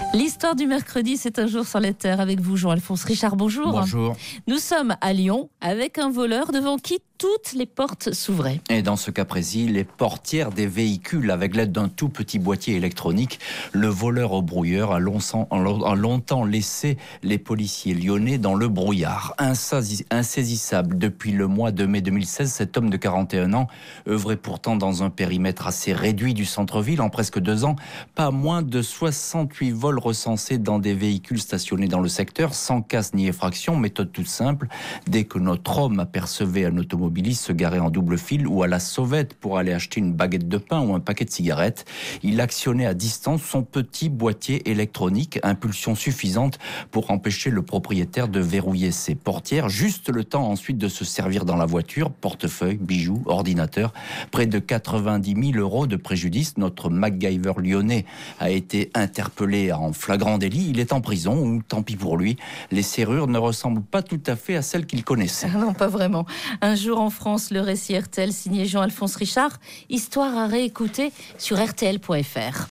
L'histoire du mercredi, c'est un jour sur les terres avec vous, Jean-Alphonse Richard. Bonjour. Bonjour. Nous sommes à Lyon avec un voleur devant qui toutes les portes s'ouvraient. Et dans ce cas précis, les portières des véhicules avec l'aide d'un tout petit boîtier électronique. Le voleur au brouilleur a longtemps laissé les policiers lyonnais dans le brouillard. Insaisissable depuis le mois de mai 2016, cet homme de 41 ans œuvrait pourtant dans un périmètre assez réduit du centre-ville. En presque 2 ans, pas moins de 68 vols recensés dans des véhicules stationnés dans le secteur, sans casse ni effraction. Méthode toute simple. Dès que notre homme apercevait un automobiliste se garer en double fil ou à la sauvette pour aller acheter une baguette de pain ou un paquet de cigarettes, il actionnait à distance son petit boîtier électronique, impulsion suffisante pour empêcher le propriétaire de verrouiller ses portières, juste le temps ensuite de se servir dans la voiture, portefeuille, bijoux, ordinateur, près de 90 000 € de préjudice. Notre MacGyver lyonnais a été interpellé en flagrant délit. Il est en prison, ou tant pis pour lui, les serrures ne ressemblent pas tout à fait à celles qu'il connaissait. Non, pas vraiment. Un jour en France, le récit RTL signé Jean-Alphonse Richard, histoire à réécouter sur rtl.fr.